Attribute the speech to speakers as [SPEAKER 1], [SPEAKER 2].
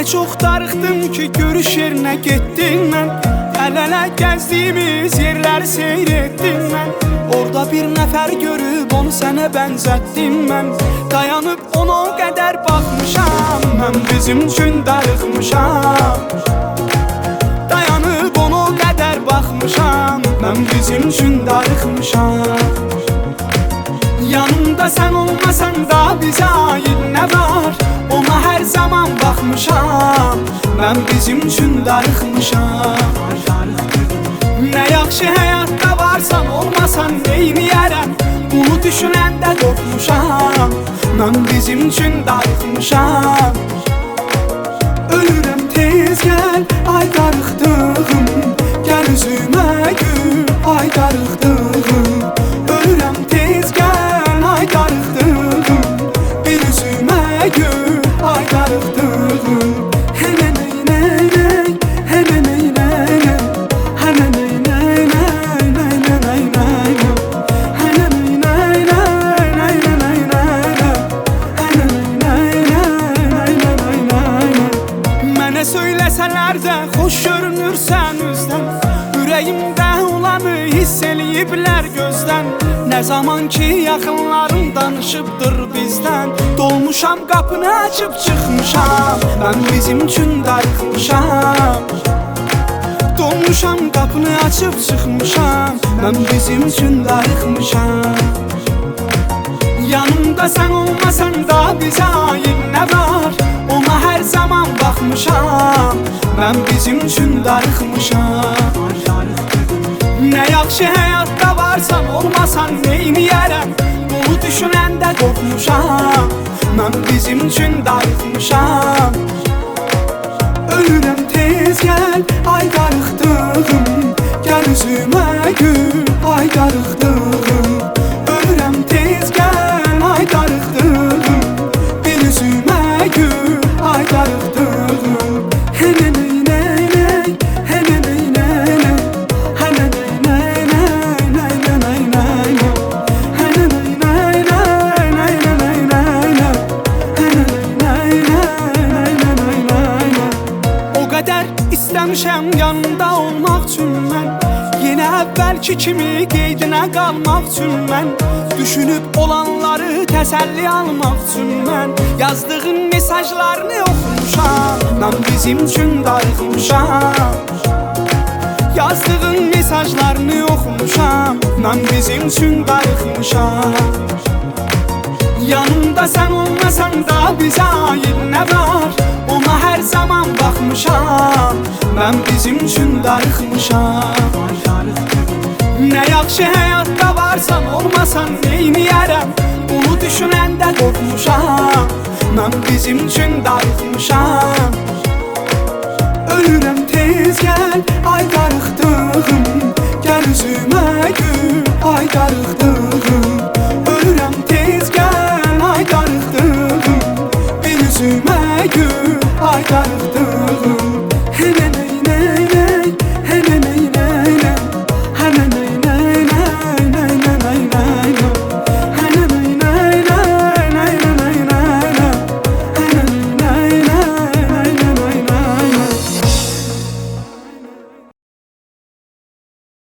[SPEAKER 1] çox darıxdım ki görüş yerinə getdim mən. Əl-ələ gəzdiyimiz yerləri seyr etdim mən. Orada bir nəfər görüb onu sənə bənzətdim mən. Dayanıb ona o qədər baxmışam, mən bizim üçün darıxmışam. Dayanıb ona o qədər baxmışam, mən bizim üçün darıxmışam. Yanımda sən olmasan da bizə aid nə var? Ona hər zaman baxmışam, mən bizim üçün darıxmışam. Nə yaxşı həyatda varsan, olmasan neyniyərəm? Bunu düşünəndə qorxmuşam, mən bizim üçün darıxmışam. Ölürəm tez gəl, ay darıxdığım, gəl üzümə gül, ay darıxdığım. Ölürəm tez gəl, ay darıxdığım, bir üzümə gül, ay darıxdığım. Hənə ney ney ney, hənə ney ney ney, hənə ney ney ney, ney ney ney ney, hənə ney ney ney, ney ney ney ney, hənə ney ney ney, ney ney ney ney. Mənə söyləsələr də xoş görünürsən üzdən, ürəyimdə olanı hiss eləyiblər gözdən. Nə zaman ki yaxınlarım danışıbdır bizdən, dolmuşam qapını açıb çıxmışam, mən bizim üçün darıxmışam. Dolmuşam qapını açıb çıxmışam, mən bizim üçün darıxmışam. Yanımda sən olmasan da bizə aid nə var? Ona hər zaman baxmışam, mən bizim üçün darıxmışam. Nə yaxşı həyatda varsan, olmasan neyniyərəm? Bunu düşünəndə qorxmuşam, mən bizim üçün darıxmışam. Ölürəm tez gəl, ay darıxdığım, gəl üzümə gül, ay darıxdığım. Ölürəm tez gəl, ay darıxdığım, bir üzümə gül, ay darıxdığım. Hənə ney ney ney, hənə ney ney ney, hənə ney ney ney, ney ney ney ney, hənə ney ney ney, ney ney ney ney, hənə ney ney ney, ney ney ney ney. O qədər istəmişəm yanında olmaq üçün mən, yenə əvvəlki kimi qeydinə qalmaq üçün mən. Düşünüb olanları təsəlli almaq üçün mən, yazdığın mesajlarını oxumuşam, mən bizim üçün darıxmışam. Yazdığın mesajlarını oxumuşam, mən bizim üçün darıxmışam. Yanımda sən olmasan da bizə aid nə var? Ona hər zaman baxmışam, mən bizim üçün darıxmışam. Nə yaxşı həyatda varsan, olmasan neyniyərəm? Bunu düşünəndə qorxmuşam, mən bizim üçün darıxmışam. Ölürəm tez gəl,